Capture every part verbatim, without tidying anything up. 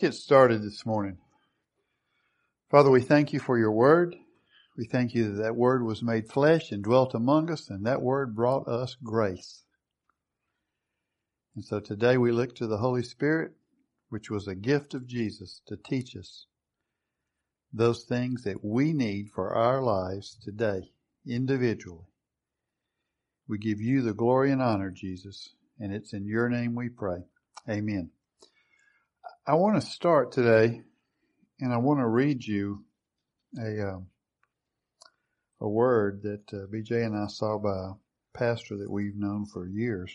Get started this morning. Father, we thank you for your word. We thank you that that word was made flesh and dwelt among us, and that word brought us grace. And so today we look to the Holy Spirit, which was a gift of Jesus to teach us those things that we need for our lives today, individually. We give you the glory and honor, Jesus, and it's in your name we pray. Amen. I want to start today, and I want to read you a uh, a word that uh, B J and I saw by a pastor that we've known for years.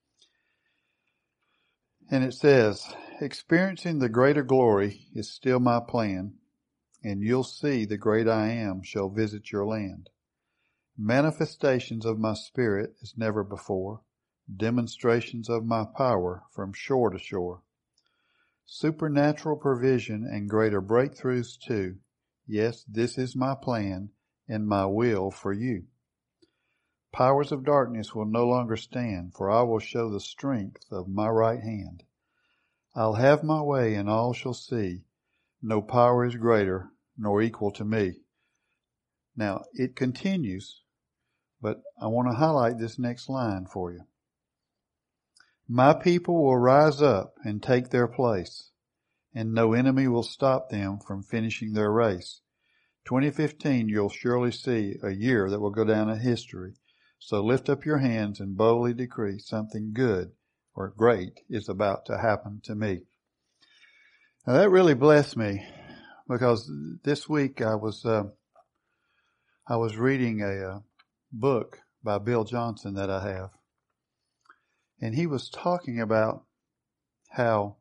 And it says, "Experiencing the greater glory is still my plan, and you'll see the great I Am shall visit your land. Manifestations of my spirit as never before, demonstrations of my power from shore to shore. Supernatural provision and greater breakthroughs too. Yes, this is my plan and my will for you. Powers of darkness will no longer stand, for I will show the strength of my right hand. I'll have my way and all shall see. No power is greater nor equal to me." Now, it continues, but I want to highlight this next line for you. "My people will rise up and take their place, and no enemy will stop them from finishing their race. twenty fifteen, you'll surely see a year that will go down in history. So lift up your hands and boldly decree something good or great is about to happen to me." Now that really blessed me, because this week I was uh, I was reading a uh, book by Bill Johnson that I have. And he was talking about how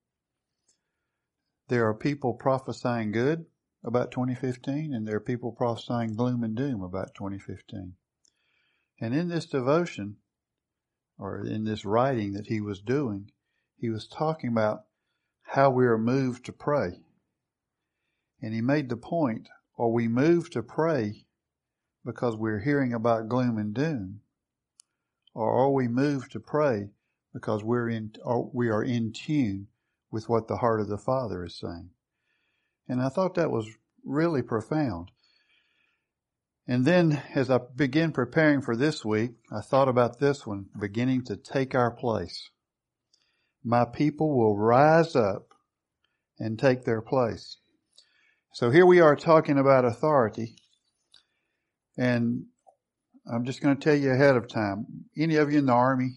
there are people prophesying good about twenty fifteen, and there are people prophesying gloom and doom about twenty fifteen. And in this devotion, or in this writing that he was doing, he was talking about how we are moved to pray. And he made the point, are we moved to pray because we're hearing about gloom and doom? Or are we moved to pray because we're in, or we are in tune with what the heart of the Father is saying? And I thought that was really profound. And then as I began preparing for this week, I thought about this one, beginning to take our place. My people will rise up and take their place. So here we are talking about authority. And I'm just going to tell you ahead of time, any of you in the Army,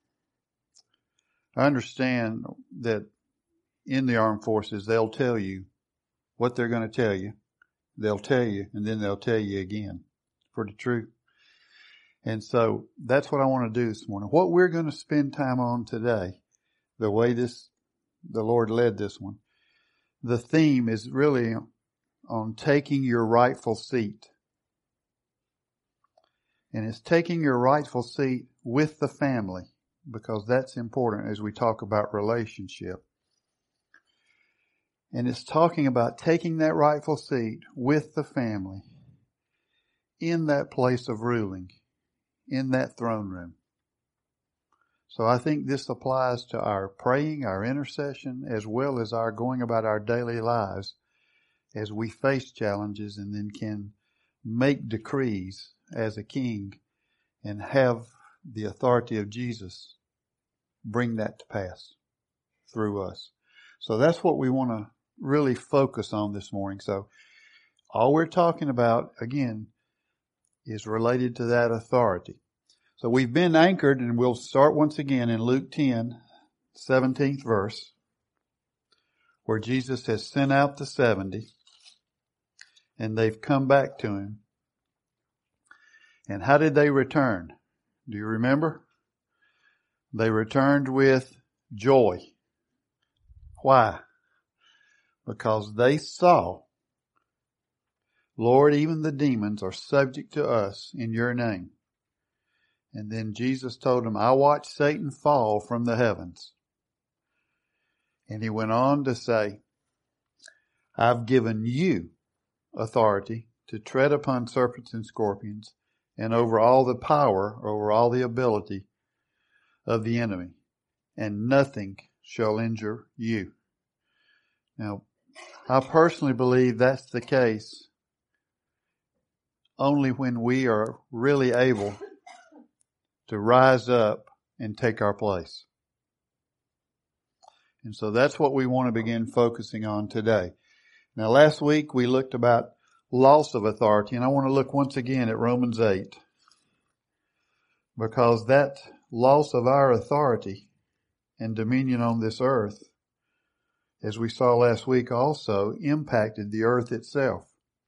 I understand that in the armed forces, they'll tell you what they're going to tell you. They'll tell you, and then they'll tell you again for the truth. And so that's what I want to do this morning. What we're going to spend time on today, the way this, the Lord led this one, the theme is really on taking your rightful seat. And it's taking your rightful seat with the family, because that's important as we talk about relationship. And it's talking about taking that rightful seat with the family in that place of ruling, in that throne room. So I think this applies to our praying, our intercession, as well as our going about our daily lives as we face challenges and then can make decrees as a king and have the authority of Jesus bring that to pass through us. So that's what we want to really focus on this morning. So all we're talking about, again, is related to that authority. So we've been anchored, and we'll start once again in Luke ten, seventeenth verse, where Jesus has sent out the seventy, and they've come back to him. And how did they return? Do you remember? They returned with joy. Why? Because they saw, Lord, even the demons are subject to us in your name. And then Jesus told them, I watched Satan fall from the heavens. And he went on to say, I've given you authority to tread upon serpents and scorpions and over all the power, over all the ability of the enemy, and nothing shall injure you. Now, I personally believe that's the case only when we are really able to rise up and take our place. And so that's what we want to begin focusing on today. Now, last week we looked about loss of authority, and I want to look once again at Romans eight, because that loss of our authority and dominion on this earth, as we saw last week, also impacted the earth itself.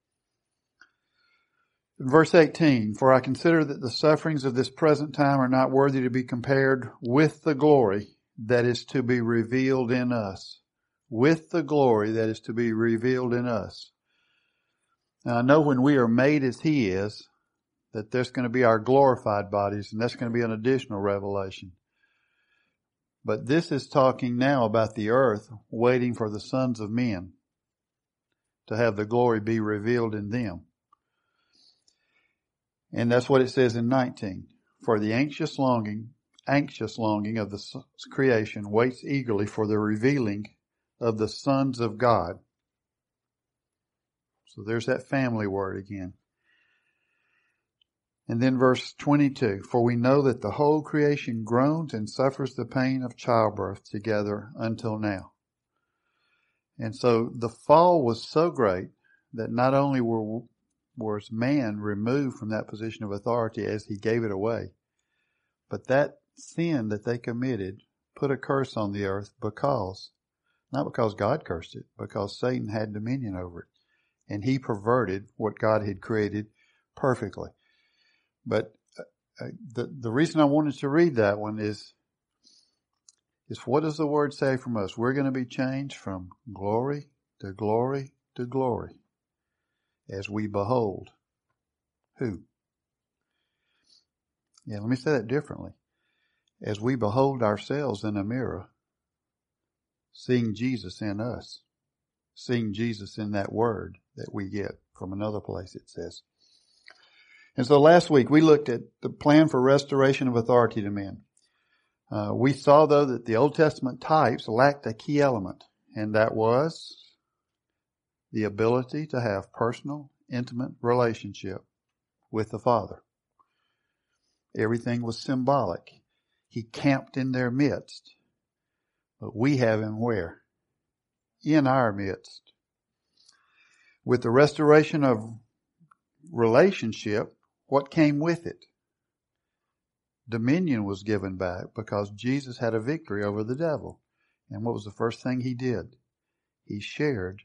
In verse eighteen, for I consider that the sufferings of this present time are not worthy to be compared with the glory that is to be revealed in us. With the glory that is to be revealed in us. Now, I know when we are made as He is, that there's going to be our glorified bodies, and that's going to be an additional revelation. But this is talking now about the earth waiting for the sons of men to have the glory be revealed in them. And that's what it says in nineteen. For the anxious longing, anxious longing of the creation waits eagerly for the revealing of the sons of God. So there's that family word again. And then verse twenty-two, for we know that the whole creation groans and suffers the pain of childbirth together until now. And so the fall was so great that not only were was man removed from that position of authority as He gave it away, but that sin that they committed put a curse on the earth because, not because God cursed it, because Satan had dominion over it. And he perverted what God had created perfectly. But uh, the the reason I wanted to read that one is, is what does the Word say from us? We're going to be changed from glory to glory to glory as we behold who? Yeah, let me say that differently. As we behold ourselves in a mirror, seeing Jesus in us, seeing Jesus in that Word that we get from another place, it says. And so last week we looked at the plan for restoration of authority to men. Uh, we saw, though, that the Old Testament types lacked a key element, and that was the ability to have personal, intimate relationship with the Father. Everything was symbolic. He camped in their midst. But we have Him where? In our midst. With the restoration of relationship, what came with it? Dominion was given back because Jesus had a victory over the devil. And what was the first thing He did? He shared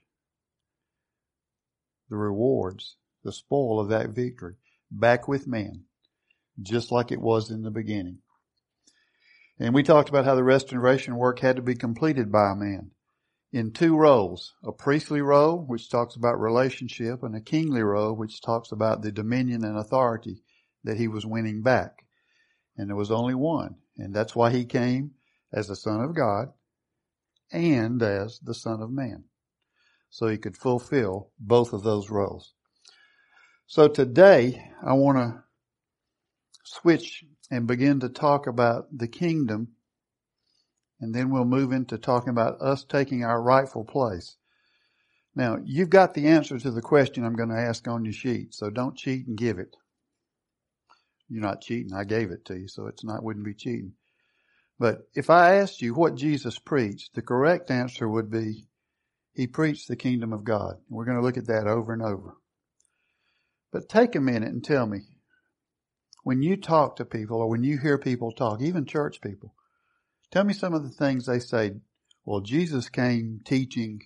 the rewards, the spoil of that victory, back with man, just like it was in the beginning. And we talked about how the restoration work had to be completed by a man in two roles, a priestly role, which talks about relationship, and a kingly role, which talks about the dominion and authority that he was winning back. And there was only one, and that's why He came as the Son of God and as the Son of Man, so He could fulfill both of those roles. So today, I want to switch and begin to talk about the kingdom, and then we'll move into talking about us taking our rightful place. Now, you've got the answer to the question I'm going to ask on your sheet, so don't cheat and give it. You're not cheating. I gave it to you, so it's not, wouldn't be cheating. But if I asked you what Jesus preached, the correct answer would be, He preached the kingdom of God. We're going to look at that over and over. But take a minute and tell me, when you talk to people or when you hear people talk, even church people, tell me some of the things they say. Well, Jesus came teaching,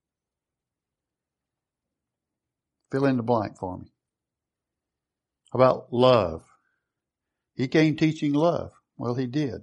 fill in the blank for me, about love. He came teaching love. Well, He did.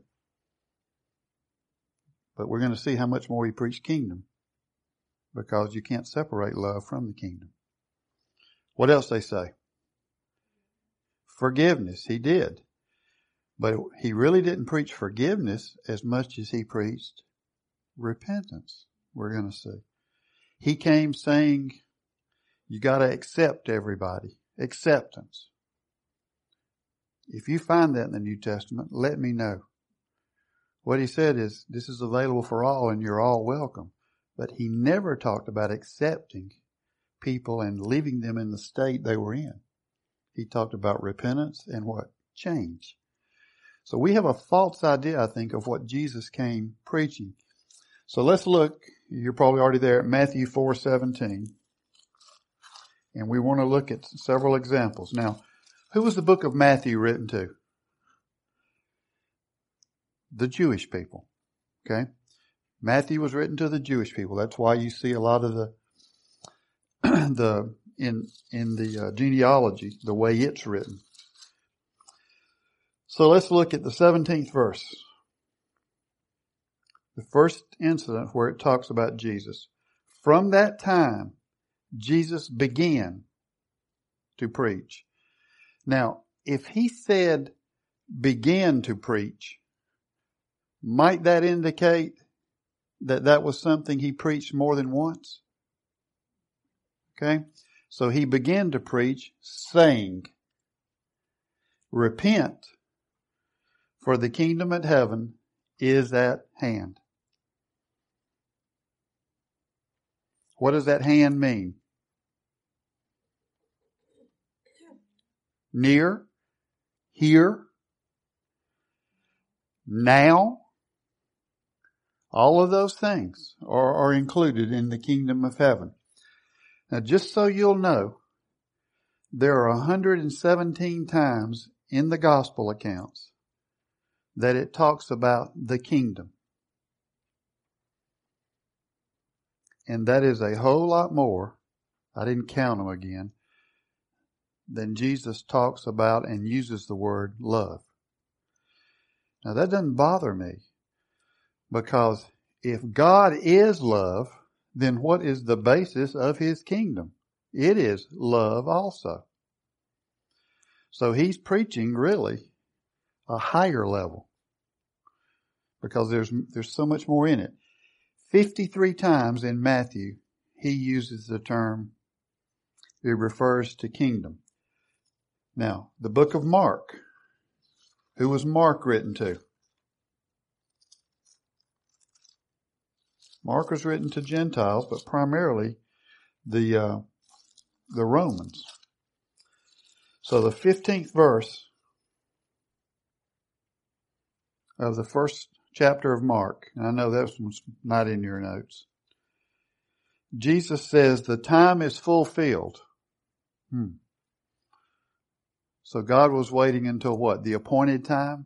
But we're going to see how much more He preached kingdom, because you can't separate love from the kingdom. What else they say? Forgiveness. He did. But He really didn't preach forgiveness as much as He preached repentance, we're going to see. He came saying, you got to accept everybody. Acceptance. If you find that in the New Testament, let me know. What He said is, this is available for all and you're all welcome. But he never talked about accepting people and leaving them in the state they were in. He talked about repentance and what? Change. So we have a false idea, I think, of what Jesus came preaching. So let's look, you're probably already there, at Matthew four seventeen. And we want to look at several examples. Now, who was the book of Matthew written to? The Jewish people. Okay? Matthew was written to the Jewish people. That's why you see a lot of the the in in the uh, genealogy, the way it's written. So let's look at the seventeenth verse. The first incident where it talks about Jesus. From that time, Jesus began to preach. Now, if he said began to preach, might that indicate that that was something he preached more than once? Okay? So he began to preach saying, repent, for the kingdom of heaven is at hand. What does that hand mean? Near, here, now. All of those things are, are included in the kingdom of heaven. Now, just so you'll know, there are one hundred seventeen times in the gospel accounts that it talks about the kingdom. And that is a whole lot more, I didn't count them again, than Jesus talks about and uses the word love. Now that doesn't bother me, because if God is love, then what is the basis of His kingdom? It is love also. So He's preaching really a higher level, because there's there's so much more in it. fifty-three times in Matthew, he uses the term, it refers to kingdom. Now, the book of Mark. Who was Mark written to? Mark was written to Gentiles, but primarily the uh, the Romans. So the fifteenth verse of the first chapter of Mark, and I know that one's not in your notes. Jesus says, the time is fulfilled. Hmm. So God was waiting until what? The appointed time?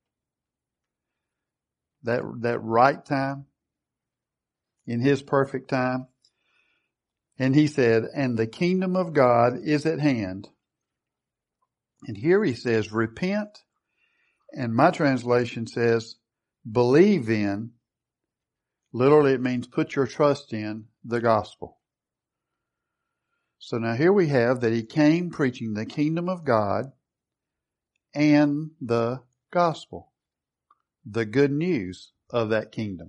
That, that right time? In His perfect time? And He said, and the kingdom of God is at hand. And here He says, repent. And my translation says, believe in. Literally it means put your trust in the gospel. So now here we have that He came preaching the kingdom of God and the gospel. The good news of that kingdom.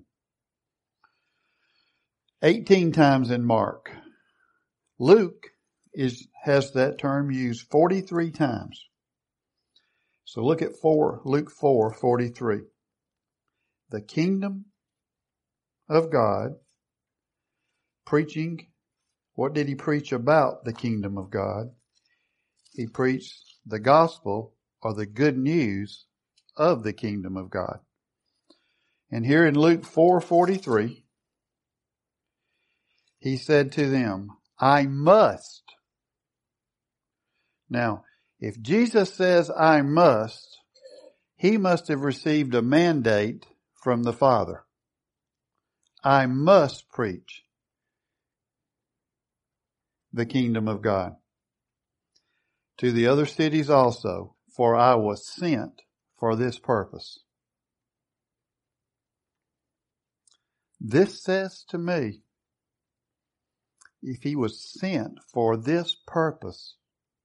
eighteen times in Mark. Luke is has that term used forty-three times. So look at four, Luke four forty-three. The kingdom of God, preaching. What did He preach about the kingdom of God? He preached the gospel, or the good news of the kingdom of God. And here in Luke four forty-three, He said to them, I must. Now, if Jesus says I must, He must have received a mandate from the Father. I must preach the kingdom of God to the other cities also, for I was sent for this purpose. This says to me, if He was sent for this purpose,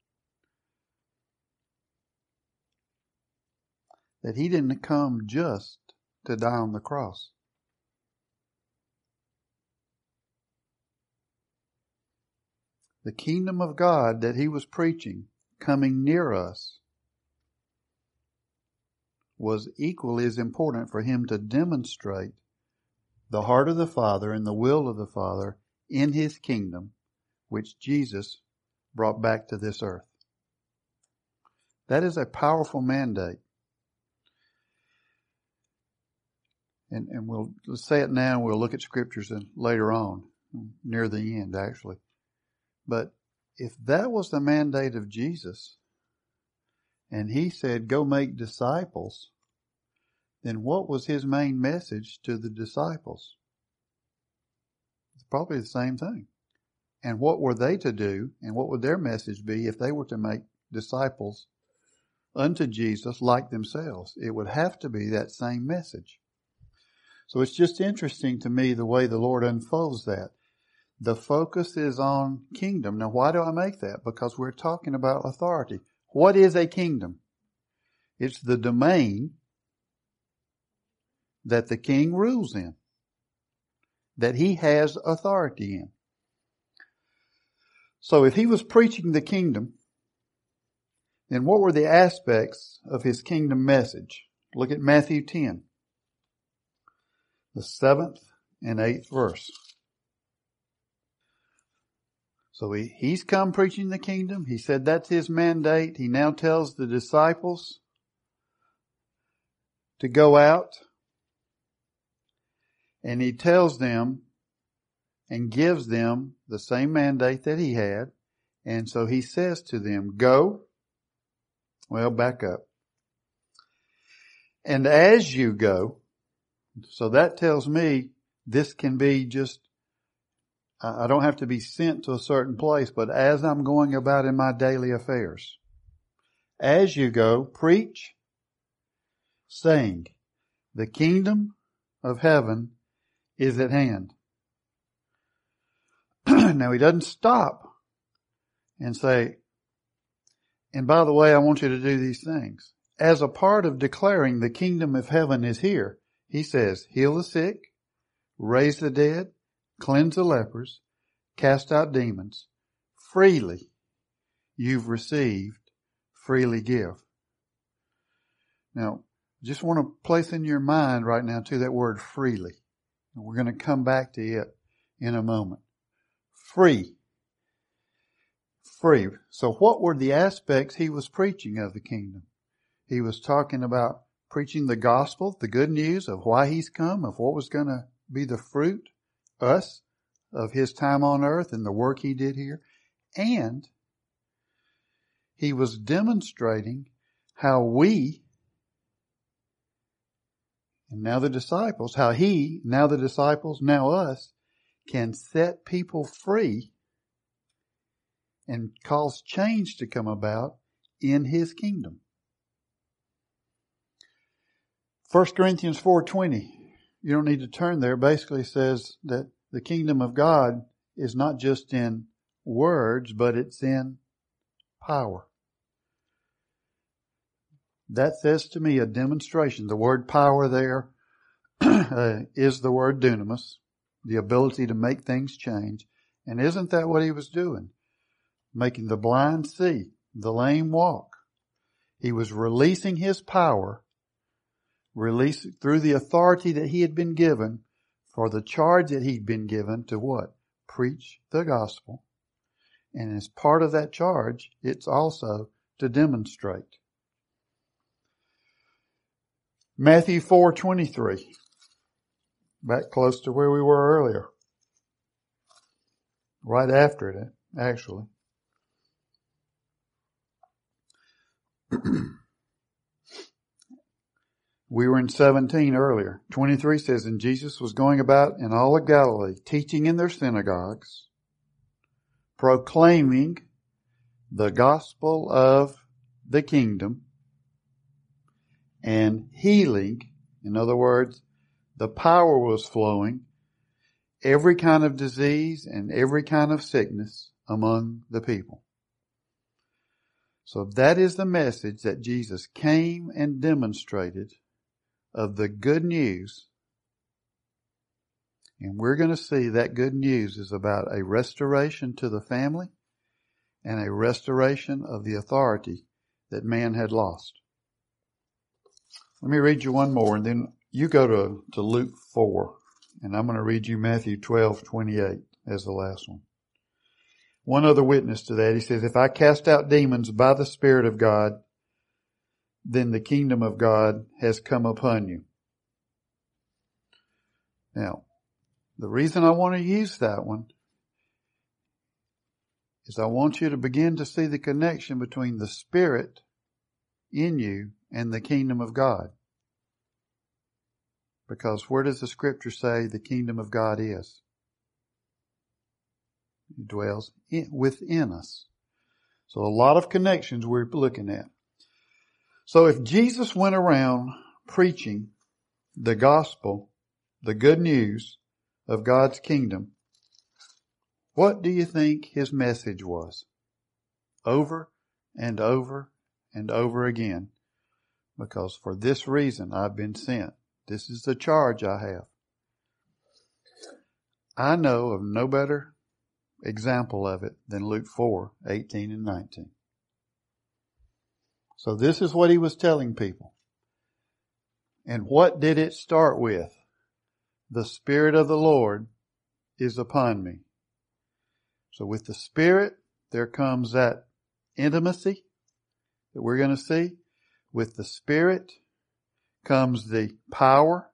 that He didn't come just to die on the cross. The kingdom of God that He was preaching, coming near us, was equally as important for Him to demonstrate the heart of the Father and the will of the Father in His kingdom, which Jesus brought back to this earth. That is a powerful mandate. And, and we'll let's say it now, and we'll look at scriptures and later on, near the end actually. But if that was the mandate of Jesus, and He said, go make disciples, then what was His main message to the disciples? It's probably the same thing. And what were they to do, and what would their message be if they were to make disciples unto Jesus like themselves? It would have to be that same message. So it's just interesting to me the way the Lord unfolds that. The focus is on kingdom. Now, why do I make that? Because we're talking about authority. What is a kingdom? It's the domain that the king rules in, that he has authority in. So if he was preaching the kingdom, then what were the aspects of his kingdom message? Look at Matthew ten, the seventh and eighth verse. So he, he's come preaching the kingdom. He said that's his mandate. He now tells the disciples to go out. And he tells them and gives them the same mandate that he had. And so he says to them, go. Well, back up. And as you go, so that tells me this can be just, I don't have to be sent to a certain place, but as I'm going about in my daily affairs. As you go, preach, saying, the kingdom of heaven is at hand. Now, he doesn't stop and say, and by the way, I want you to do these things. As a part of declaring the kingdom of heaven is here, he says, heal the sick, raise the dead, cleanse the lepers, cast out demons. Freely you've received, freely give. Now, just want to place in your mind right now too that word freely. And we're going to come back to it in a moment. Free. Free. So what were the aspects he was preaching of the kingdom? He was talking about preaching the gospel, the good news of why he's come, of what was going to be the fruit, us, of his time on earth and the work he did here. And he was demonstrating how we, and now the disciples, how he, now the disciples, now us, can set people free and cause change to come about in his kingdom. First Corinthians four twenty, you don't need to turn there, basically says that the kingdom of God is not just in words, but it's in power. That says to me a demonstration. The word power there uh, is the word dunamis, the ability to make things change. And isn't that what he was doing? Making the blind see, the lame walk. He was releasing his power, releasing through the authority that he had been given for the charge that he'd been given to what? Preach the gospel. And as part of that charge, it's also to demonstrate. Matthew four twenty-three. Back close to where we were earlier. Right after it, actually. We were in seventeen earlier. twenty-three says, and Jesus was going about in all of Galilee, teaching in their synagogues, proclaiming the gospel of the kingdom, and healing. In other words, the power was flowing, every kind of disease and every kind of sickness among the people. So that is the message that Jesus came and demonstrated of the good news. And we're going to see that good news is about a restoration to the family and a restoration of the authority that man had lost. Let me read you one more, and then you go to, to Luke four And I'm going to read you Matthew twelve twenty-eight as the last one. One other witness to that. He says, if I cast out demons by the Spirit of God, then the kingdom of God has come upon you. Now, the reason I want to use that one is I want you to begin to see the connection between the Spirit in you and the kingdom of God. Because where does the scripture say the kingdom of God is? It dwells in, within us. So a lot of connections we're looking at. So if Jesus went around preaching the gospel, the good news of God's kingdom, what do you think his message was? Over and over and over again. Because for this reason I've been sent. This is the charge I have. I know of no better example of it than Luke four eighteen and nineteen. So this is what he was telling people. And what did it start with? The Spirit of the Lord is upon me. So with the Spirit, there comes that intimacy that we're going to see. With the Spirit comes the power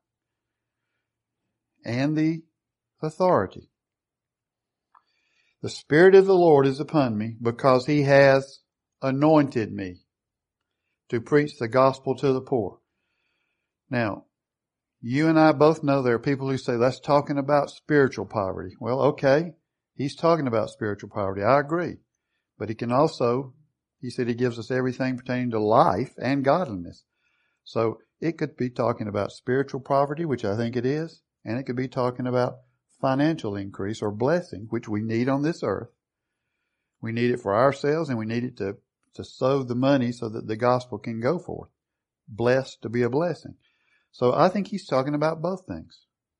and the authority. The Spirit of the Lord is upon me because he has anointed me to preach the gospel to the poor. Now, you and I both know there are people who say that's talking about spiritual poverty. Well, okay, he's talking about spiritual poverty. I agree. But he can also, he said he gives us everything pertaining to life and godliness. So it could be talking about spiritual poverty, which I think it is, and it could be talking about financial increase or blessing, which we need on this earth. We need it for ourselves and we need it to, to sow the money so that the gospel can go forth. Blessed to be a blessing. So I think he's talking about both things.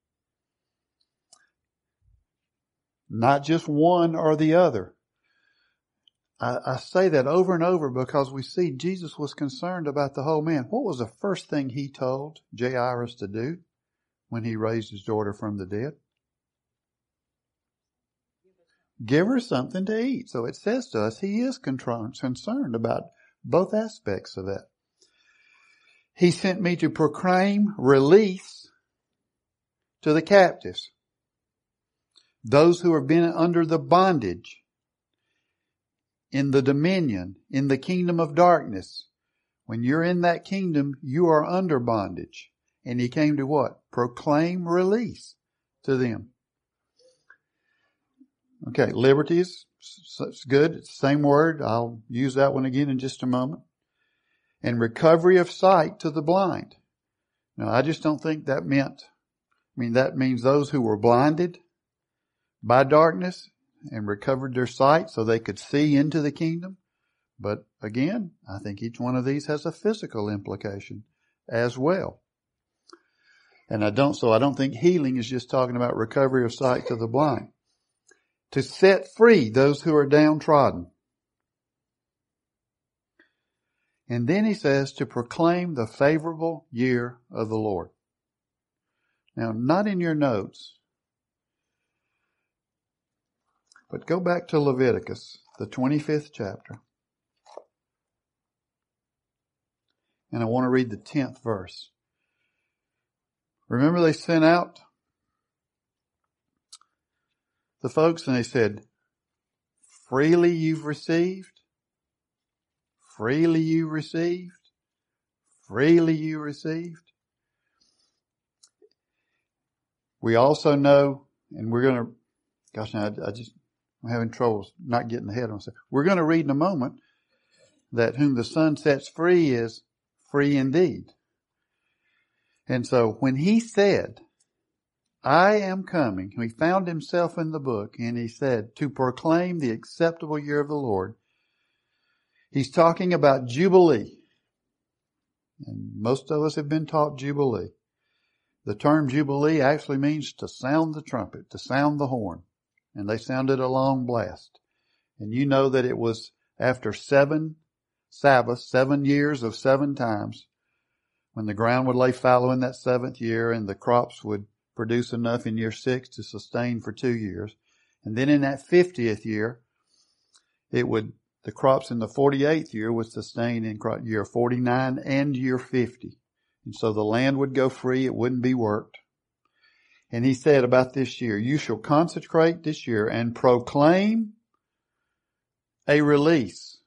Not just one or the other. I, I say that over and over because we see Jesus was concerned about the whole man. What was the first thing he told Jairus to do when he raised his daughter from the dead? Give her something to eat. So it says to us, he is concerned about both aspects of that. He sent me to proclaim release to the captives. Those who have been under the bondage, in the dominion, in the kingdom of darkness. When you're in that kingdom, you are under bondage. And he came to what? Proclaim release to them. Okay, liberty is good. It's the same word. I'll use that one again in just a moment. And recovery of sight to the blind. Now, I just don't think that meant, I mean, that means those who were blinded by darkness and recovered their sight so they could see into the kingdom. But again, I think each one of these has a physical implication as well. And I don't, so I don't think healing is just talking about recovery of sight to the blind. To set free those who are downtrodden. And then he says to proclaim the favorable year of the Lord. Now, not in your notes, but go back to Leviticus, the twenty-fifth chapter. And I want to read the tenth verse. Remember they sent out the folks and they said, freely you've received, freely you received, freely you received. We also know, and we're going to, gosh, now I, I just, I'm having trouble not getting ahead of myself. We're going to read in a moment that whom the Son sets free is free indeed. And so when he said, I am coming, he found himself in the book and he said, to proclaim the acceptable year of the Lord. He's talking about Jubilee. And most of us have been taught Jubilee. The term Jubilee actually means to sound the trumpet, to sound the horn. And they sounded a long blast. And you know that it was after seven Sabbaths, seven years of seven times, when the ground would lay fallow in that seventh year and the crops would produce enough in year six to sustain for two years. And then in that fiftieth year, it would, the crops in the forty-eighth year would sustain in year forty-nine and year fifty. And so the land would go free. It wouldn't be worked. And he said about this year, you shall consecrate this year and proclaim a release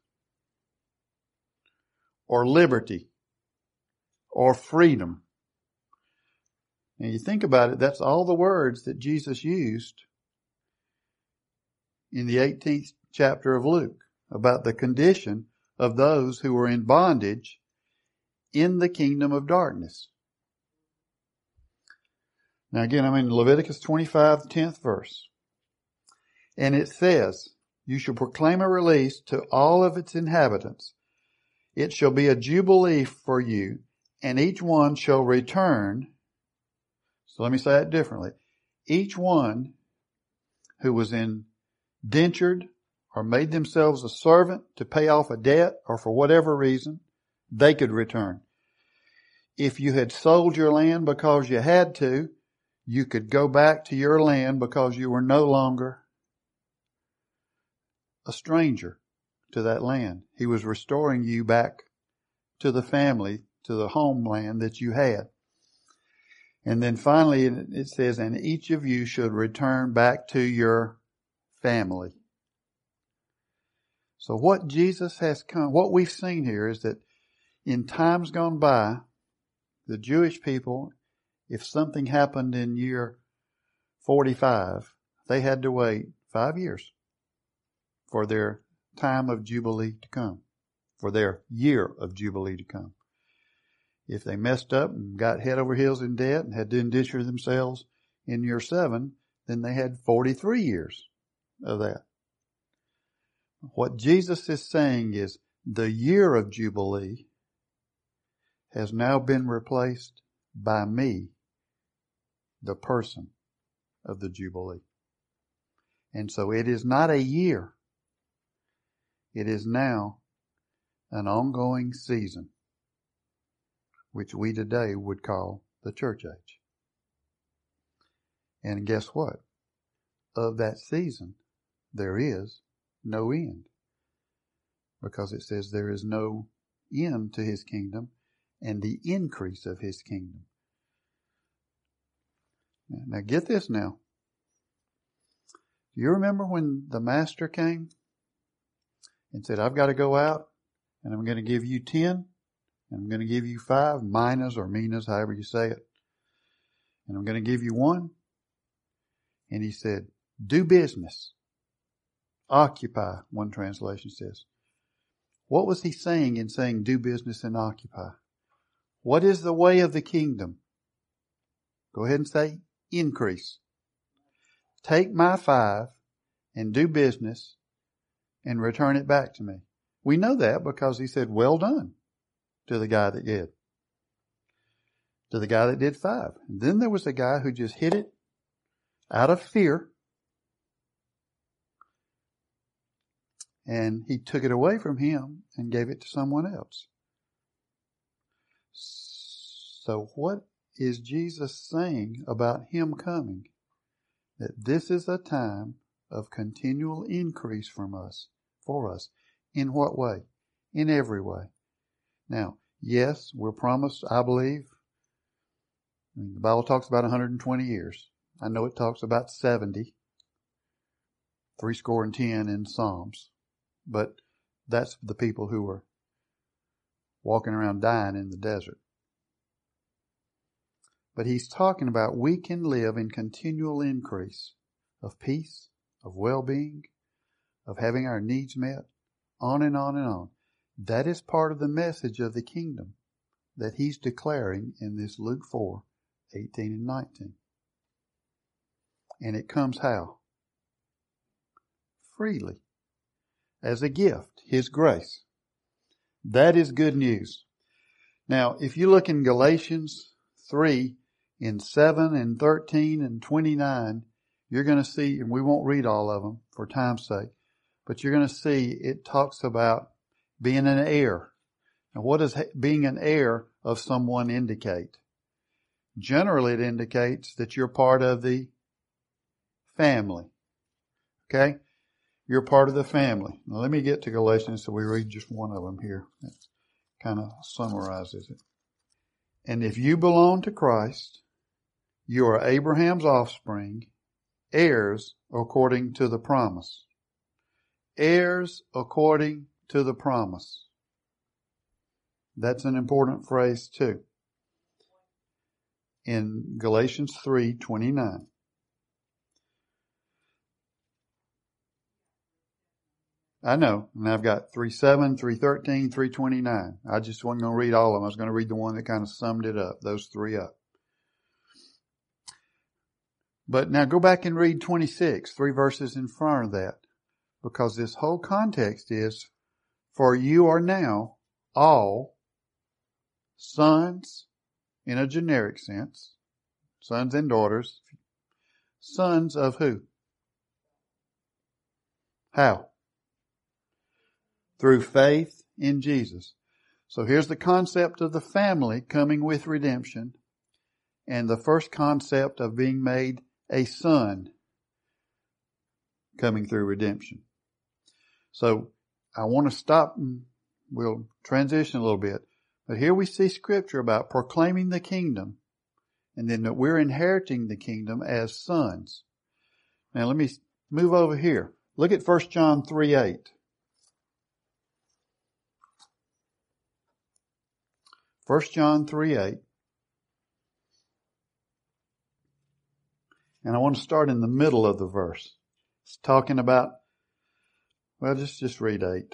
or liberty or freedom. And you think about it, that's all the words that Jesus used in the eighteenth chapter of Luke about the condition of those who were in bondage in the kingdom of darkness. Now again, I'm in Leviticus twenty-five, tenth verse. And it says, you shall proclaim a release to all of its inhabitants. It shall be a jubilee for you, and each one shall return. So let me say it differently. Each one who was indentured or made themselves a servant to pay off a debt or for whatever reason, they could return. If you had sold your land because you had to, you could go back to your land because you were no longer a stranger to that land. He was restoring you back to the family, to the homeland that you had. And then finally it says, and each of you should return back to your family. So what Jesus has come, what we've seen here is that in times gone by, the Jewish people, if something happened in year forty-five, they had to wait five years for their time of Jubilee to come, for their year of Jubilee to come. If they messed up and got head over heels in debt and had to indenture themselves in year seven, then they had forty-three years of that. What Jesus is saying is the year of Jubilee has now been replaced by me, the person of the Jubilee. And so it is not a year. It is now an ongoing season, which we today would call the church age. And guess what? Of that season, there is no end. Because it says there is no end to his kingdom and the increase of his kingdom. Now get this now. Do you remember when the master came and said, I've got to go out and I'm going to give you ten and I'm going to give you five, minas or minas, however you say it. And I'm going to give you one. And he said, do business. Occupy, one translation says. What was he saying in saying do business and occupy? What is the way of the kingdom? Go ahead and say increase. Take my five and do business and return it back to me. We know that because he said, well done to the guy that did. To the guy that did five. And then there was a guy who just hit it out of fear. And he took it away from him and gave it to someone else. So what is Jesus saying about him coming? That this is a time of continual increase from us, for us. In what way? In every way. Now, yes, we're promised, I believe, I mean, the Bible talks about one hundred twenty years. I know it talks about seventy, three score and ten in Psalms. But that's the people who were walking around dying in the desert. But he's talking about we can live in continual increase of peace, of well-being, of having our needs met, on and on and on. That is part of the message of the kingdom that he's declaring in this Luke four, eighteen and nineteen. And it comes how? Freely. As a gift, his grace. That is good news. Now, if you look in Galatians three, in seven and thirteen and twenty-nine, you're going to see, and we won't read all of them for time's sake, but you're going to see it talks about being an heir. Now, what does being an heir of someone indicate? Generally, it indicates that you're part of the family. Okay? You're part of the family. Now let me get to Galatians so we read just one of them here. That kind of summarizes it. And if you belong to Christ, you are Abraham's offspring, heirs according to the promise. Heirs according to the promise. That's an important phrase too. In Galatians three twenty-nine. I know, and I've got three seven, three thirteen, three twenty-nine. I just wasn't going to read all of them. I was going to read the one that kind of summed it up, those three up. But now go back and read twenty-six, three verses in front of that, because this whole context is, for you are now all sons in a generic sense, sons and daughters, sons of who? How? Through faith in Jesus. So here's the concept of the family coming with redemption, and the first concept of being made a son coming through redemption. So I want to stop and we'll transition a little bit. But here we see scripture about proclaiming the kingdom, and then that we're inheriting the kingdom as sons. Now let me move over here. Look at First John three eight. First John three eight. And I want to start in the middle of the verse. It's talking about, well, just, just read eight.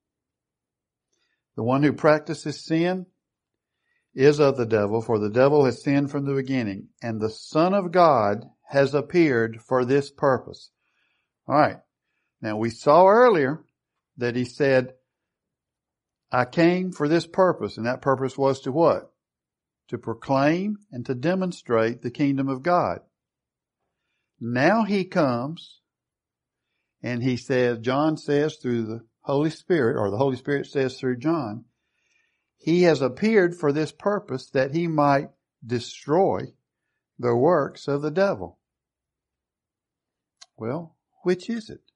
The one who practices sin is of the devil, for the devil has sinned from the beginning, and the Son of God has appeared for this purpose. All right. Now we saw earlier that he said, I came for this purpose, and that purpose was to what? To proclaim and to demonstrate the kingdom of God. Now he comes and he says, John says through the Holy Spirit, or the Holy Spirit says through John, he has appeared for this purpose, that he might destroy the works of the devil. Well, which is it?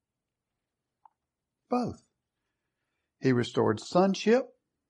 Both. He restored sonship.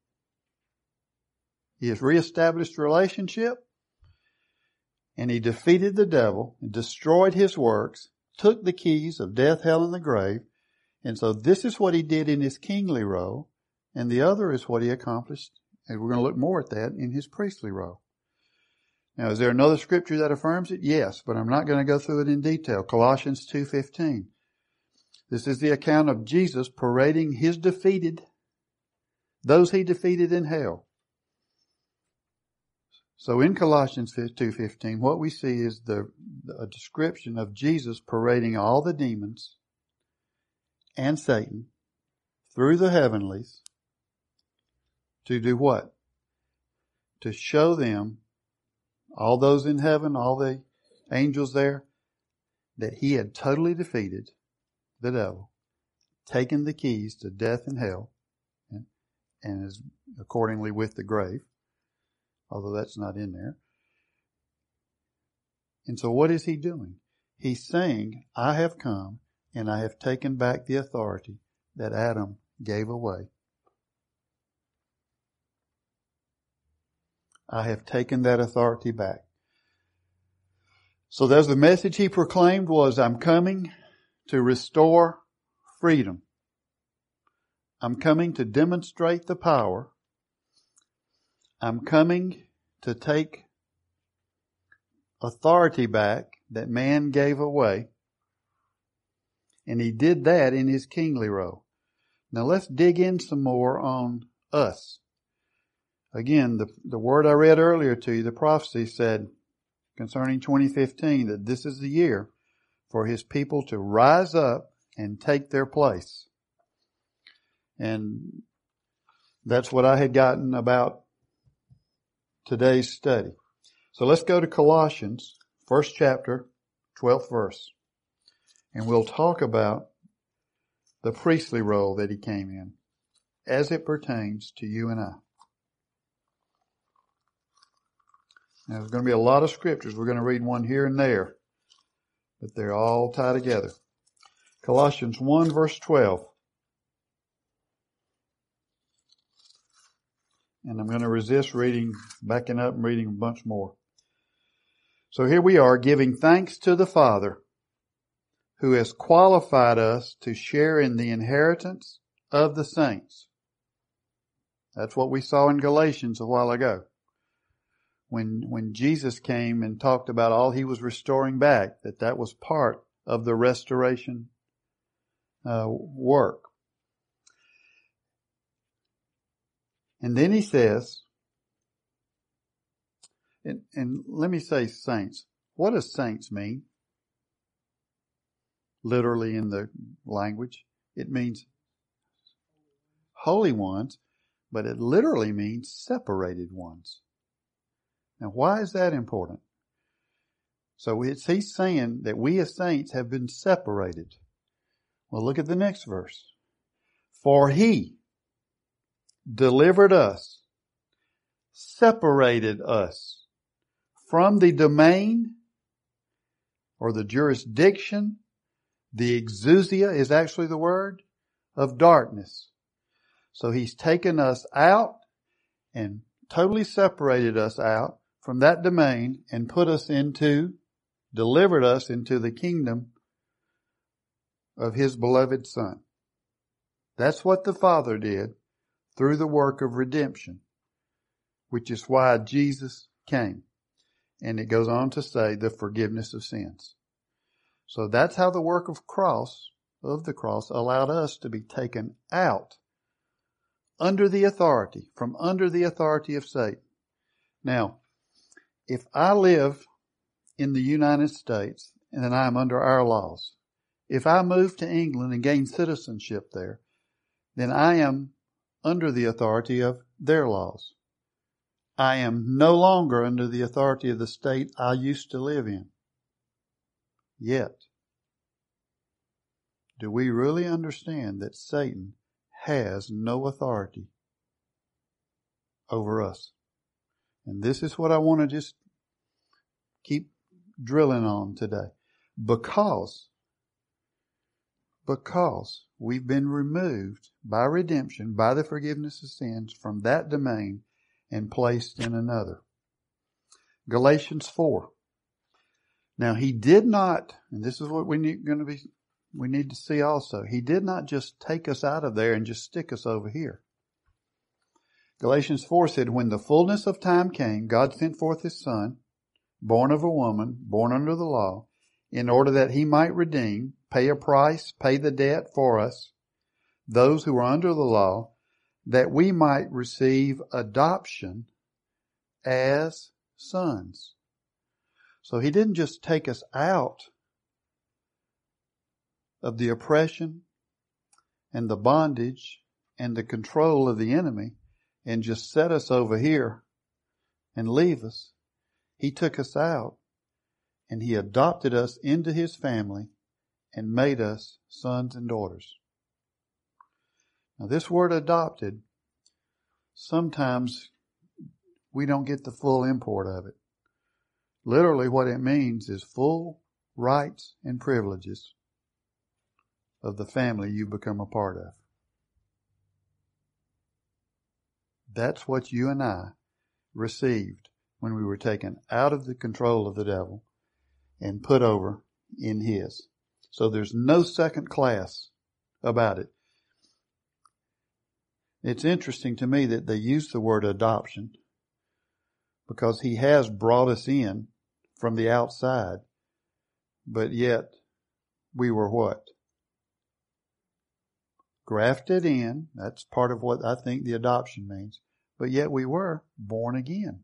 He has reestablished relationship. And he defeated the devil and destroyed his works, took the keys of death, hell, and the grave. And so this is what he did in his kingly role. And the other is what he accomplished, and we're going to look more at that, in his priestly role. Now, is there another scripture that affirms it? Yes, but I'm not going to go through it in detail. Colossians two fifteen. This is the account of Jesus parading his defeated, those he defeated in hell. So in Colossians two fifteen, what we see is the a description of Jesus parading all the demons and Satan through the heavenlies to do what? To show them, all those in heaven, all the angels there, that he had totally defeated the devil, taken the keys to death and hell, and, and is accordingly with the grave, although that's not in there. And so what is he doing? He's saying, I have come and I have taken back the authority that Adam gave away. I have taken that authority back. So there's the message he proclaimed was, I'm coming to restore freedom. I'm coming to demonstrate the power. I'm coming to take authority back that man gave away. And he did that in his kingly role. Now let's dig in some more on us. Again, the, the word I read earlier to you, the prophecy said concerning twenty fifteen, that this is the year for his people to rise up and take their place. And that's what I had gotten about today's study. So let's go to Colossians, first chapter, twelfth verse. And we'll talk about the priestly role that he came in as it pertains to you and I. Now, there's going to be a lot of scriptures. We're going to read one here and there, but they're all tied together. Colossians one verse twelve. And I'm going to resist reading, backing up and reading a bunch more. So here we are, giving thanks to the Father who has qualified us to share in the inheritance of the saints. That's what we saw in Galatians a while ago. When, when Jesus came and talked about all he was restoring back, that that was part of the restoration uh, work. And then he says, and, and let me say saints. What does saints mean? Literally in the language, it means holy ones, but it literally means separated ones. Now, why is that important? So it's, he's saying that we as saints have been separated. Well, look at the next verse. For he delivered us, separated us from the domain or the jurisdiction. The exousia is actually the word of darkness. So he's taken us out and totally separated us out from that domain and put us into, delivered us into the kingdom of his beloved Son. That's what the Father did through the work of redemption, which is why Jesus came. And it goes on to say the forgiveness of sins. So that's how the work of cross, of the cross, allowed us to be taken out under the authority, from under the authority of Satan. Now, if I live in the United States and then I am under our laws, if I move to England and gain citizenship there, then I am under the authority of their laws. I am no longer under the authority of the state I used to live in. Yet, do we really understand that Satan has no authority over us? And this is what I want to just keep drilling on today. Because, because we've been removed by redemption, by the forgiveness of sins from that domain and placed in another. Galatians four. Now he did not, and this is what we need going to be, we need to see also. He did not just take us out of there and just stick us over here. Galatians four said, when the fullness of time came, God sent forth his Son, born of a woman, born under the law, in order that he might redeem, pay a price, pay the debt for us, those who are under the law, that we might receive adoption as sons. So he didn't just take us out of the oppression and the bondage and the control of the enemy and just set us over here and leave us. He took us out and he adopted us into his family and made us sons and daughters. Now this word adopted, sometimes we don't get the full import of it. Literally what it means is full rights and privileges of the family you become a part of. That's what you and I received when we were taken out of the control of the devil and put over in his. So there's no second class about it. It's interesting to me that they use the word adoption because he has brought us in from the outside, but yet we were what? Grafted in. That's part of what I think the adoption means. But yet we were born again.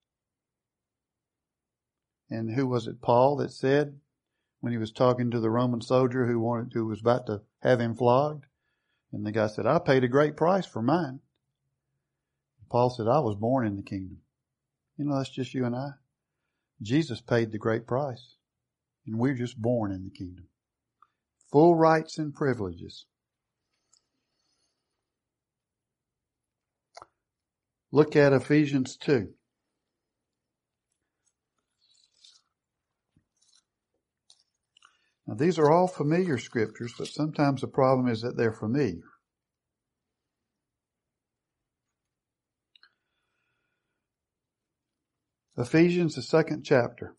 And who was it, Paul, that said when he was talking to the Roman soldier who wanted, who was about to have him flogged? And the guy said, I paid a great price for mine. Paul said, I was born in the kingdom. You know, that's just you and I. Jesus paid the great price. And we're just born in the kingdom. Full rights and privileges. Look at Ephesians two. Now, these are all familiar scriptures, but sometimes the problem is that they're familiar. Ephesians, the second chapter.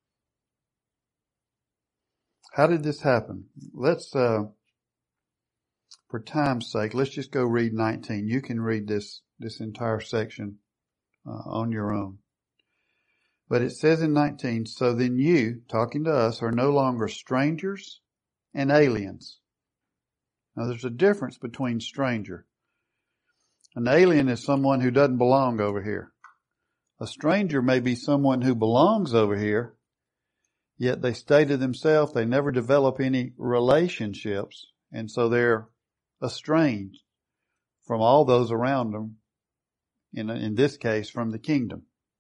How did this happen? Let's, uh, for time's sake, let's just go read nineteen. You can read this, this entire section uh, on your own. But it says in nineteen, so then you, talking to us, are no longer strangers and aliens. Now there's a difference between stranger. An alien is someone who doesn't belong over here. A stranger may be someone who belongs over here, yet they stay to themselves. They never develop any relationships, and so they're estranged from all those around them, in, in this case, from the kingdom.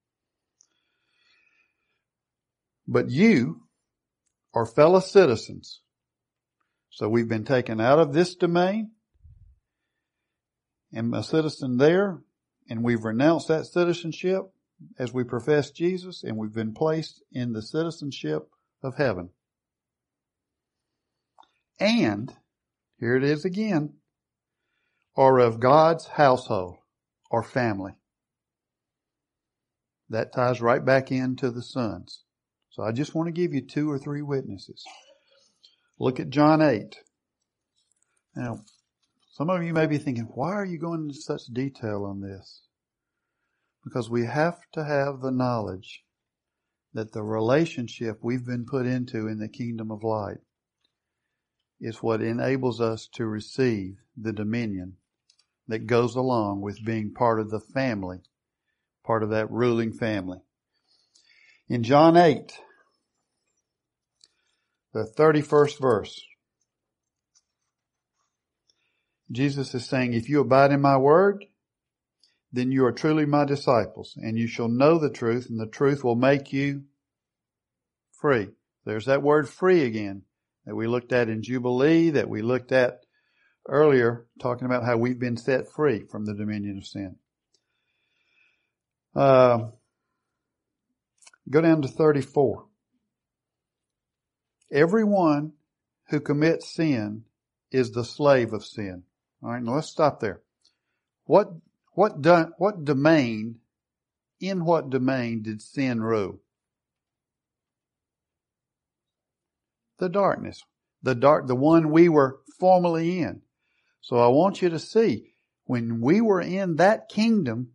But you are fellow citizens. So we've been taken out of this domain and a citizen there, and we've renounced that citizenship as we profess Jesus, and we've been placed in the citizenship of heaven. And, here it is again, are of God's household or family. That ties right back into the sons. So I just want to give you two or three witnesses. Look at John eight. Now, some of you may be thinking, why are you going into such detail on this? Because we have to have the knowledge that the relationship we've been put into in the kingdom of light is what enables us to receive the dominion that goes along with being part of the family, part of that ruling family. In John eight, the thirty-first verse, Jesus is saying, if you abide in my word, then you are truly my disciples, and you shall know the truth, and the truth will make you free. There's that word free again that we looked at in Jubilee, that we looked at earlier, talking about how we've been set free from the dominion of sin. Uh, go down to thirty-four. Everyone who commits sin is the slave of sin. All right, now let's stop there. What what do, what domain, in what domain did sin rule? The darkness, the dark, the one we were formerly in. So I want you to see, when we were in that kingdom,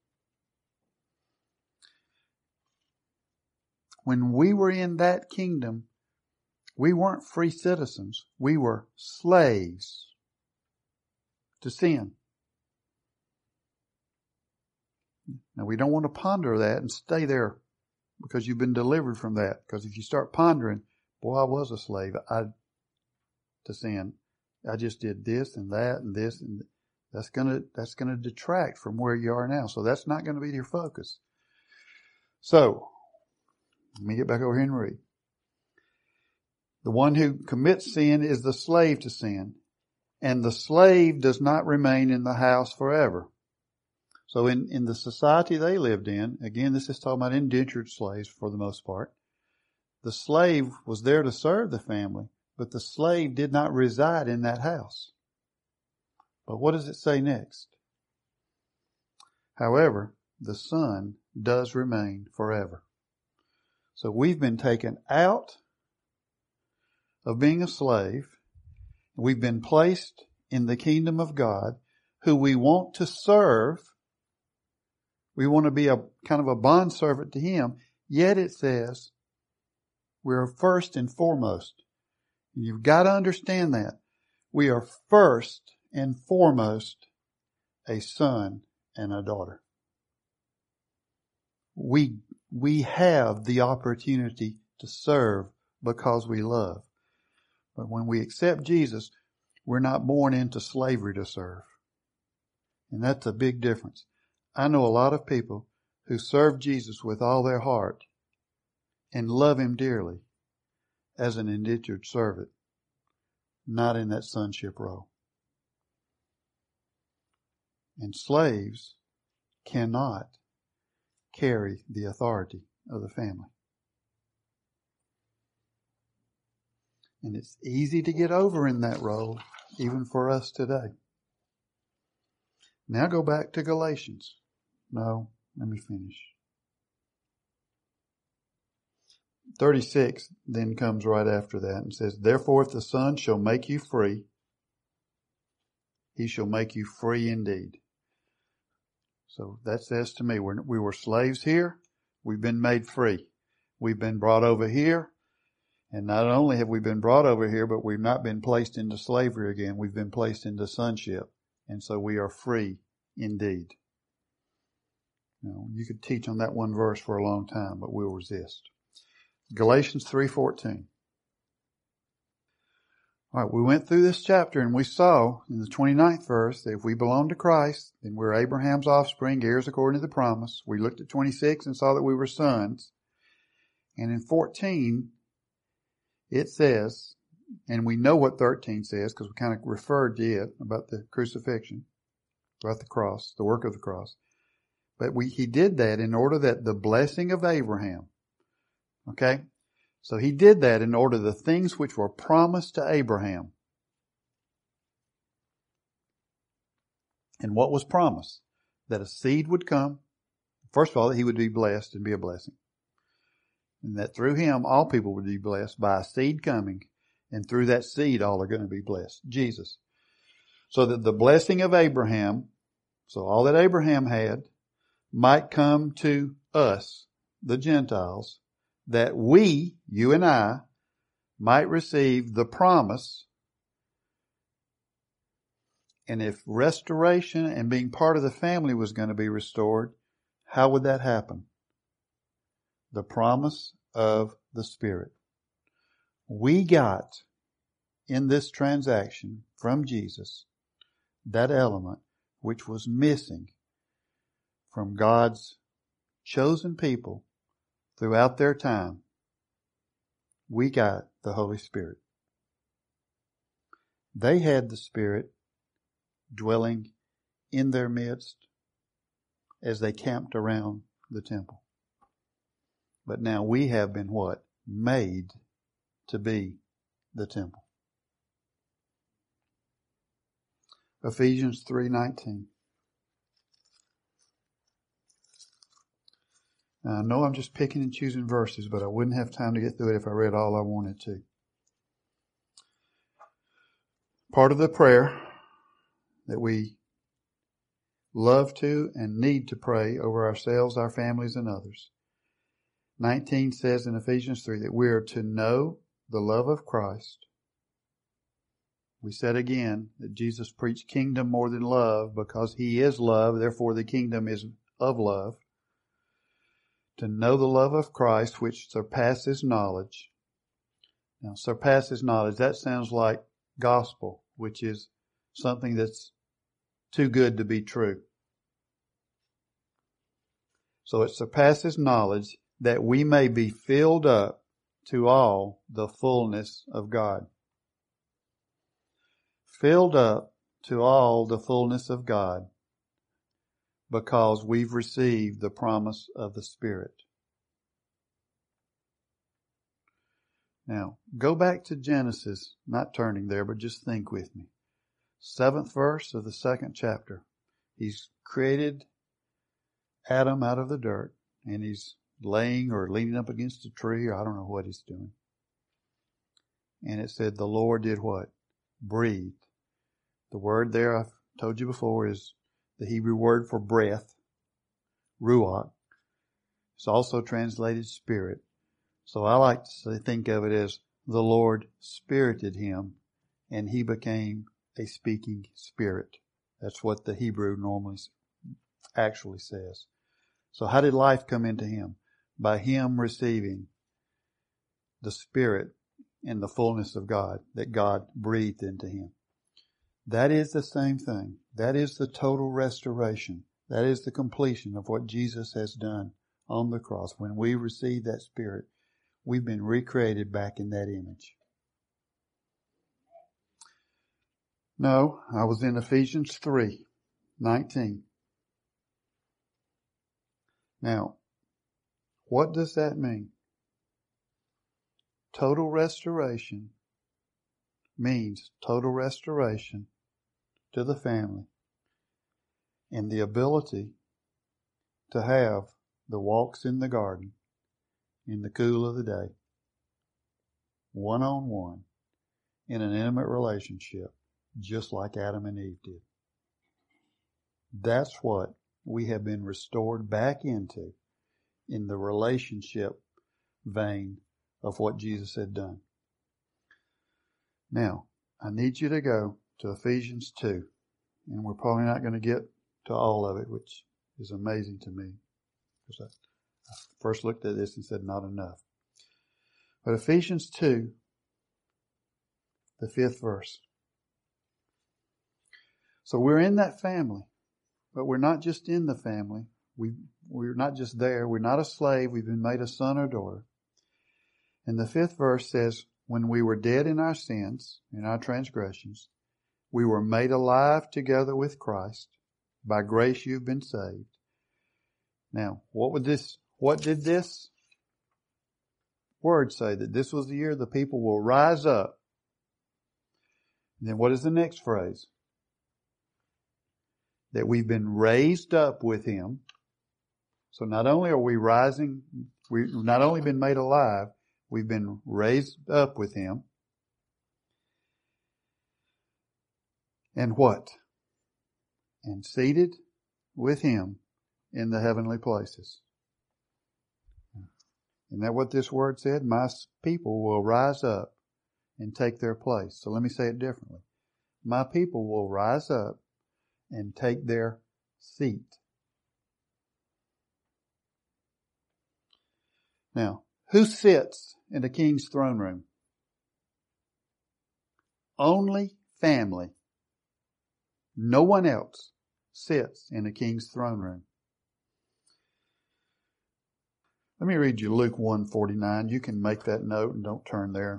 when we were in that kingdom, we weren't free citizens. We were slaves to sin. Now, we don't want to ponder that and stay there because you've been delivered from that. Because if you start pondering, boy, I was a slave I, to sin. I just did this and that and this, and that's gonna that's gonna detract from where you are now. So that's not going to be your focus. So let me get back over here and read. The one who commits sin is the slave to sin, and the slave does not remain in the house forever. So in, in the society they lived in, again, this is talking about indentured slaves for the most part, the slave was there to serve the family, but the slave did not reside in that house. But what does it say next? However, the son does remain forever. So we've been taken out of being a slave. We've been placed in the kingdom of God, who we want to serve. We want to be a kind of a bondservant to him. Yet it says we're first and foremost. You've got to understand that. We are first and foremost a son and a daughter. We, we have the opportunity to serve because we love. But when we accept Jesus, we're not born into slavery to serve. And that's a big difference. I know a lot of people who serve Jesus with all their heart and love him dearly as an indentured servant, not in that sonship role. And slaves cannot carry the authority of the family. And it's easy to get over in that role, even for us today. Now go back to Galatians. No, let me finish. thirty-six then comes right after that and says, therefore if the Son shall make you free, he shall make you free indeed. So that says to me, we're, we were slaves here. We've been made free. We've been brought over here. And not only have we been brought over here, but we've not been placed into slavery again. We've been placed into sonship. And so we are free indeed. You know, you could teach on that one verse for a long time, but we'll resist. Galatians three fourteen. All right, we went through this chapter and we saw in the twenty-ninth verse that if we belong to Christ, then we're Abraham's offspring, heirs according to the promise. We looked at twenty-six and saw that we were sons. And in fourteen, it says, and we know what thirteen says because we kind of referred to it about the crucifixion, about the cross, the work of the cross. But we, he did that in order that the blessing of Abraham, okay? So he did that in order the things which were promised to Abraham. And what was promised? That a seed would come. First of all, that he would be blessed and be a blessing. And that through him, all people would be blessed by a seed coming. And through that seed, all are going to be blessed. Jesus. So that the blessing of Abraham, so all that Abraham had, might come to us, the Gentiles, that we, you and I, might receive the promise. And if restoration and being part of the family was going to be restored, how would that happen? The promise of the Spirit. We got in this transaction from Jesus that element which was missing from God's chosen people throughout their time. We got the Holy Spirit. They had the Spirit dwelling in their midst as they camped around the temple. But now we have been what? Made to be the temple. Ephesians three nineteen. Now, I know I'm just picking and choosing verses, but I wouldn't have time to get through it if I read all I wanted to. Part of the prayer that we love to and need to pray over ourselves, our families, and others. nineteen says in Ephesians three that we are to know the love of Christ. We said again that Jesus preached kingdom more than love because he is love, therefore the kingdom is of love. To know the love of Christ which surpasses knowledge. Now, surpasses knowledge, that sounds like gospel, which is something that's too good to be true. So it surpasses knowledge that we may be filled up to all the fullness of God. Filled up to all the fullness of God because we've received the promise of the Spirit. Now, go back to Genesis, not turning there, but just think with me. Seventh verse of the second chapter. He's created Adam out of the dirt, and he's laying or leaning up against a tree, or I don't know what he's doing. And it said the Lord did what? Breathed. The word there, I've told you before, is the Hebrew word for breath, ruach. It's also translated spirit. So I like to think of it as the Lord spirited him, and he became a speaking spirit. That's what the Hebrew normally actually says. So how did life come into him? By him receiving the Spirit and the fullness of God that God breathed into him. That is the same thing. That is the total restoration. That is the completion of what Jesus has done on the cross. When we receive that Spirit, we've been recreated back in that image. No, I was in Ephesians three nineteen. Now, what does that mean? Total restoration means total restoration to the family and the ability to have the walks in the garden in the cool of the day, one-on-one, in an intimate relationship, just like Adam and Eve did. That's what we have been restored back into in the relationship vein of what Jesus had done. Now, I need you to go to Ephesians two, and we're probably not going to get to all of it, which is amazing to me, because I, I first looked at this and said not enough. But Ephesians two, the fifth verse. So we're in that family, but we're not just in the family. We, we're not just there. We're not a slave. We've been made a son or daughter. And the fifth verse says, when we were dead in our sins, in our transgressions, we were made alive together with Christ. By grace you've been saved. Now, what would this, what did this word say? That this was the year the people will rise up. And then what is the next phrase? That we've been raised up with Him. So not only are we rising, we've not only been made alive, we've been raised up with Him. And what? And seated with Him in the heavenly places. Isn't that what this word said? My people will rise up and take their place. So let me say it differently. My people will rise up and take their seat. Now, who sits in the king's throne room? Only family. No one else sits in the king's throne room. Let me read you Luke one forty-nine. You can make that note and don't turn there.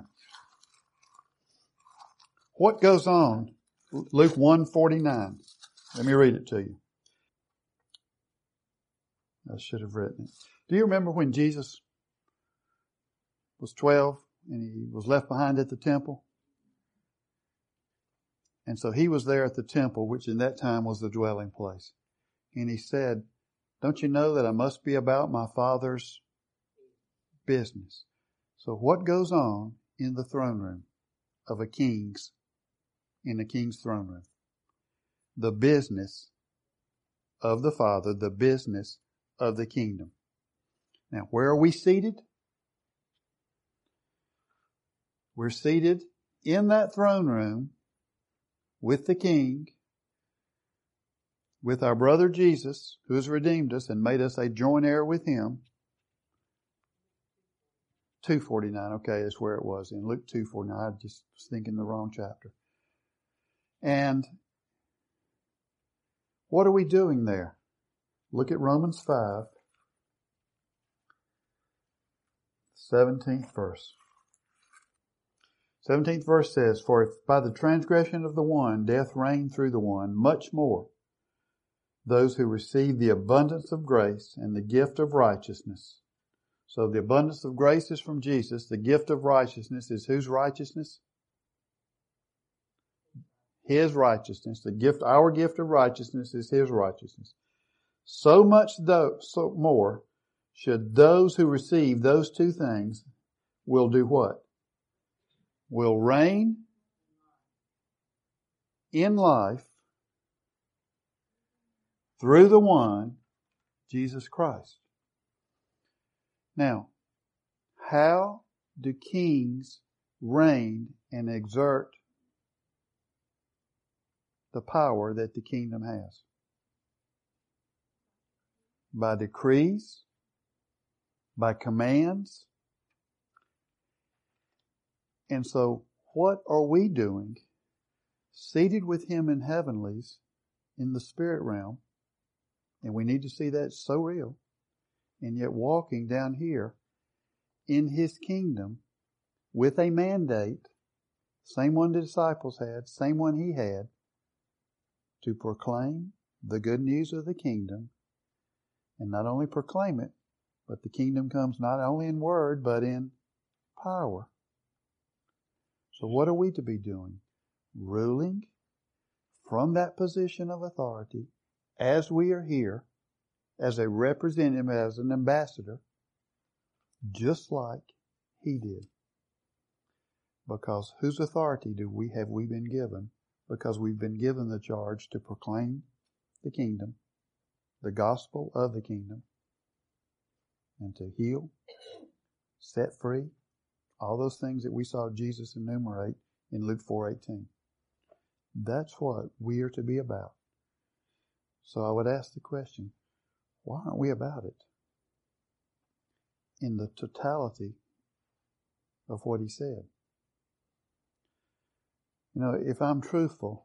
What goes on? Luke one forty-nine. Let me read it to you. I should have written it. Do you remember when Jesus was twelve and He was left behind at the temple? And so He was there at the temple, which in that time was the dwelling place. And He said, don't you know that I must be about my Father's business? So what goes on in the throne room of a king's, in a king's throne room? The business of the Father, the business of the kingdom. Now, where are we seated? We're seated in that throne room with the King, with our brother Jesus, who has redeemed us and made us a joint heir with Him. two forty-nine, okay, that's where it was, in Luke two forty-nine. I just was thinking the wrong chapter. And what are we doing there? Look at Romans five, seventeenth verse. seventeenth verse says, for if by the transgression of the one death reigned through the one, much more those who receive the abundance of grace and the gift of righteousness. So the abundance of grace is from Jesus. The gift of righteousness is whose righteousness? His righteousness. The gift, our gift of righteousness is His righteousness. So much though, so more should those who receive those two things will do what? Will reign in life through the one, Jesus Christ. Now, how do kings reign and exert the power that the kingdom has? By decrees, by commands. And so, what are we doing? Seated with Him in heavenlies, in the spirit realm, and we need to see that it's so real, and yet walking down here in His kingdom with a mandate, same one the disciples had, same one He had, to proclaim the good news of the kingdom, and not only proclaim it, but the kingdom comes not only in word, but in power. So what are we to be doing? Ruling from that position of authority as we are here, as a representative, as an ambassador, just like He did. Because whose authority do we have we been given? Because we've been given the charge to proclaim the kingdom, the gospel of the kingdom, and to heal, set free, all those things that we saw Jesus enumerate in Luke four eighteen. That's what we are to be about. So I would ask the question, why aren't we about it? In the totality of what He said. You know, if I'm truthful,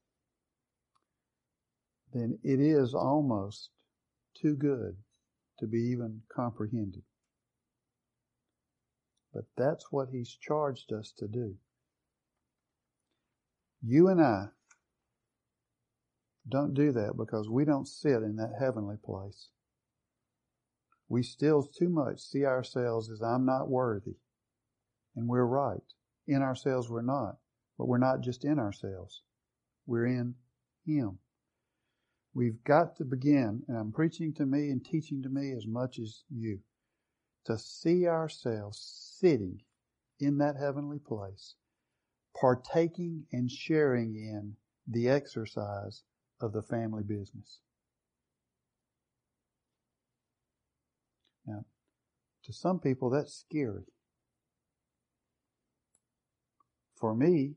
then it is almost too good to be even comprehended. But that's what He's charged us to do. You and I don't do that because we don't sit in that heavenly place. We still too much see ourselves as I'm not worthy. And we're right. In ourselves we're not. But we're not just in ourselves. We're in Him. We've got to begin, and I'm preaching to me and teaching to me as much as you, to see ourselves sitting in that heavenly place, partaking and sharing in the exercise of the family business. Now, to some people that's scary. For me,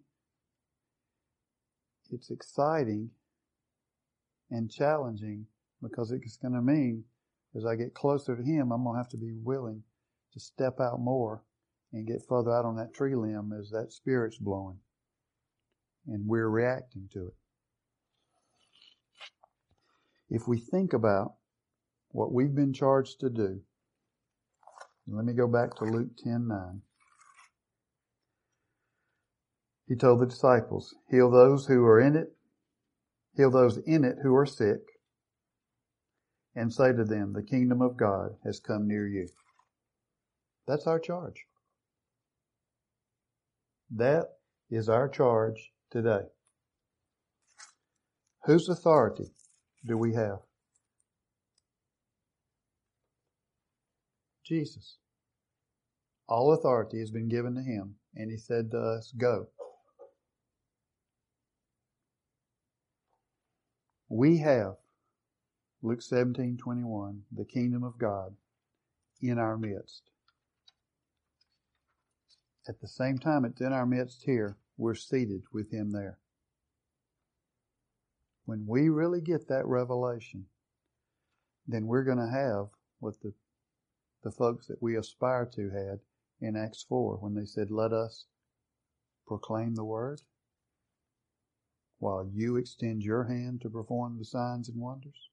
it's exciting and challenging because it's going to mean as I get closer to Him, I'm going to have to be willing to step out more and get further out on that tree limb as that Spirit's blowing. And we're reacting to it. If we think about what we've been charged to do, let me go back to Luke ten nine. He told the disciples, heal those who are in it, heal those in it who are sick, and say to them, the kingdom of God has come near you. That's our charge. That is our charge today. Whose authority do we have? Jesus. All authority has been given to Him, and He said to us, go. We have, Luke seventeen twenty-one, the kingdom of God in our midst. At the same time it's in our midst here, we're seated with Him there. When we really get that revelation, then we're going to have what the, the folks that we aspire to had in Acts four when they said, let us proclaim the word while you extend your hand to perform the signs and wonders.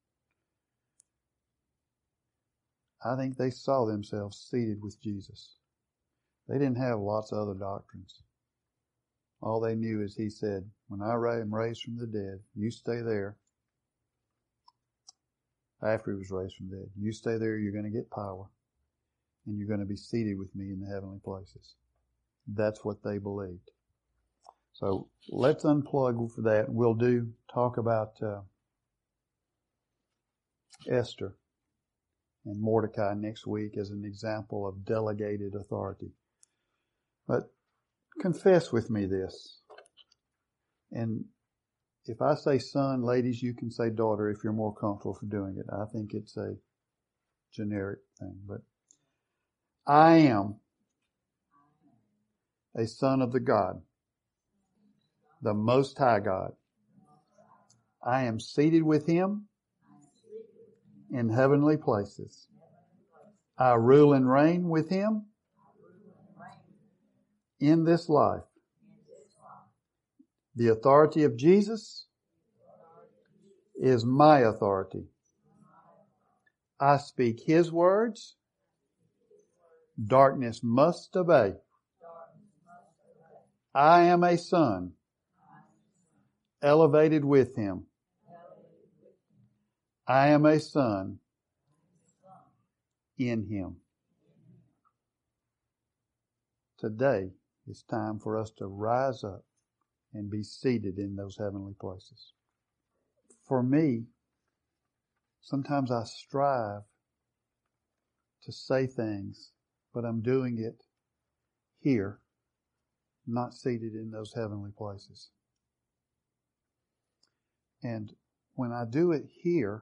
I think they saw themselves seated with Jesus. They didn't have lots of other doctrines. All they knew is He said, when I am raised from the dead, you stay there. After He was raised from the dead, you stay there, you're going to get power. And you're going to be seated with me in the heavenly places. That's what they believed. So let's unplug for that. We'll do talk about uh, Esther and Mordecai next week as an example of delegated authority. But confess with me this. And if I say son, ladies, you can say daughter if you're more comfortable for doing it. I think it's a generic thing. But I am a son of the God, the Most High God. I am seated with Him in heavenly places. I rule and reign with Him in this life. The authority of Jesus is my authority. I speak His words. Darkness must obey. I am a son, elevated with Him. I am a son in Him. Today, It's time for us to rise up and be seated in those heavenly places. For me, sometimes I strive to say things, but I'm doing it here, not seated in those heavenly places. And when I do it here,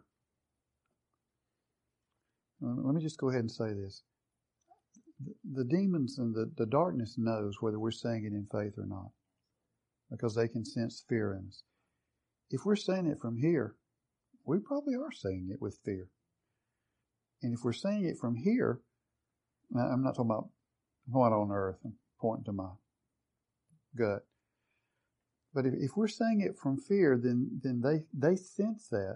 let me just go ahead and say this. The demons and the, the darkness knows whether we're saying it in faith or not, because they can sense fear in us. If we're saying it from here, we probably are saying it with fear. And if we're saying it from here, I'm not talking about what on earth, I'm pointing to my gut. But if, if we're saying it from fear, then, then they, they sense that.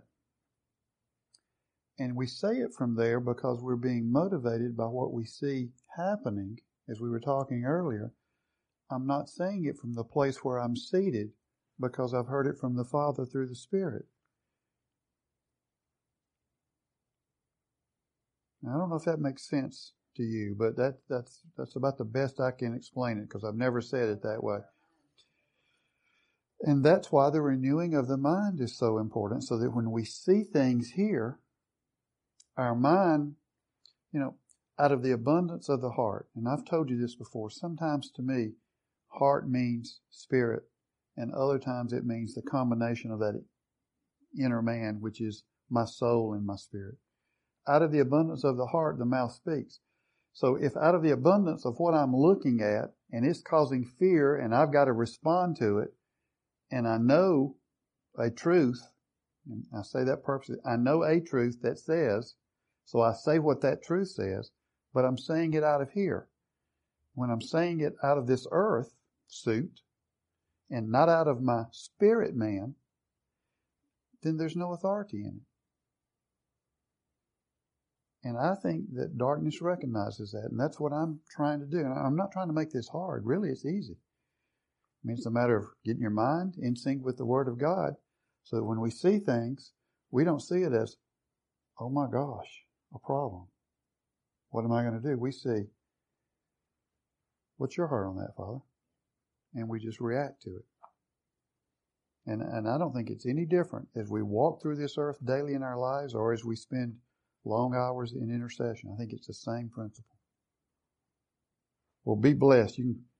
And we say it from there because we're being motivated by what we see happening, as we were talking earlier. I'm not saying it from the place where I'm seated because I've heard it from the Father through the Spirit. Now, I don't know if that makes sense to you, but that, that's, that's about the best I can explain it because I've never said it that way. And that's why the renewing of the mind is so important, so that when we see things here, our mind, you know, out of the abundance of the heart, and I've told you this before, sometimes to me, heart means spirit, and other times it means the combination of that inner man, which is my soul and my spirit. Out of the abundance of the heart, the mouth speaks. So if out of the abundance of what I'm looking at, and it's causing fear, and I've got to respond to it, and I know a truth, and I say that purposely, I know a truth that says, so I say what that truth says, but I'm saying it out of here. When I'm saying it out of this earth suit, and not out of my spirit man, then there's no authority in it. And I think that darkness recognizes that, and that's what I'm trying to do. And I'm not trying to make this hard. Really, it's easy. I mean, it's a matter of getting your mind in sync with the Word of God, so that when we see things, we don't see it as, oh my gosh, a problem. What am I going to do? We see, what's your heart on that, Father? And we just react to it. And, and I don't think it's any different as we walk through this earth daily in our lives or as we spend long hours in intercession. I think it's the same principle. Well, be blessed. You can